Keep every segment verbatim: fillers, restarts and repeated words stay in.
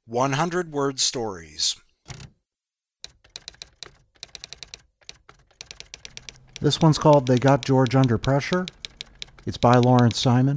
one hundred word stories. This one's called They Got George Under Pressure. It's by Lawrence Simon.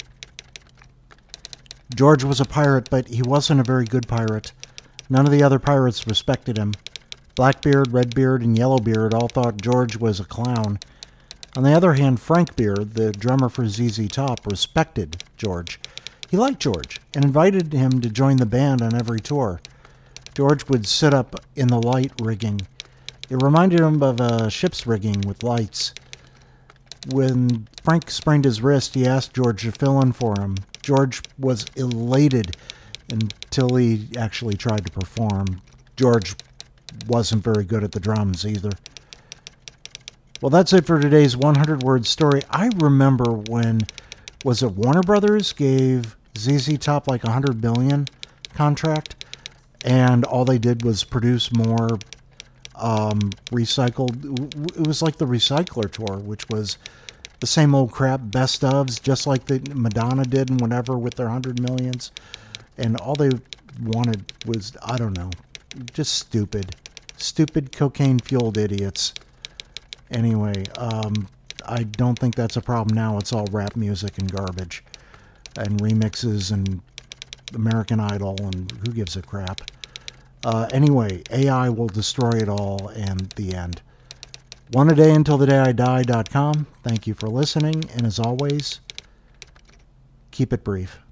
George was a pirate, but he wasn't a very good pirate. None of the other pirates respected him. Blackbeard, Redbeard, and Yellowbeard all thought George was a clown. On the other hand, Frank Beard, the drummer for Z Z Top, respected George. He liked George and invited him to join the band on every tour. George would sit up in the light rigging. It reminded him of a ship's rigging with lights. When Frank sprained his wrist, he asked George to fill in for him. George was elated until he actually tried to perform. George wasn't very good at the drums either. Well, that's it for today's one hundred word story. I remember when, was it Warner Brothers gave Z Z Top like a one hundred million contract, and all they did was produce more um, recycled. It was like the Recycler Tour, which was the same old crap, best ofs, just like the Madonna did and whatever with their one hundred millions. And all they wanted was, I don't know, just stupid. Stupid cocaine-fueled idiots. Anyway, um, I don't think that's a problem now. It's all rap music and garbage. And remixes and American Idol and who gives a crap. Uh, anyway, A I will destroy it all and the end. One a day until the day I die dot com. Thank you for listening. And as always, keep it brief.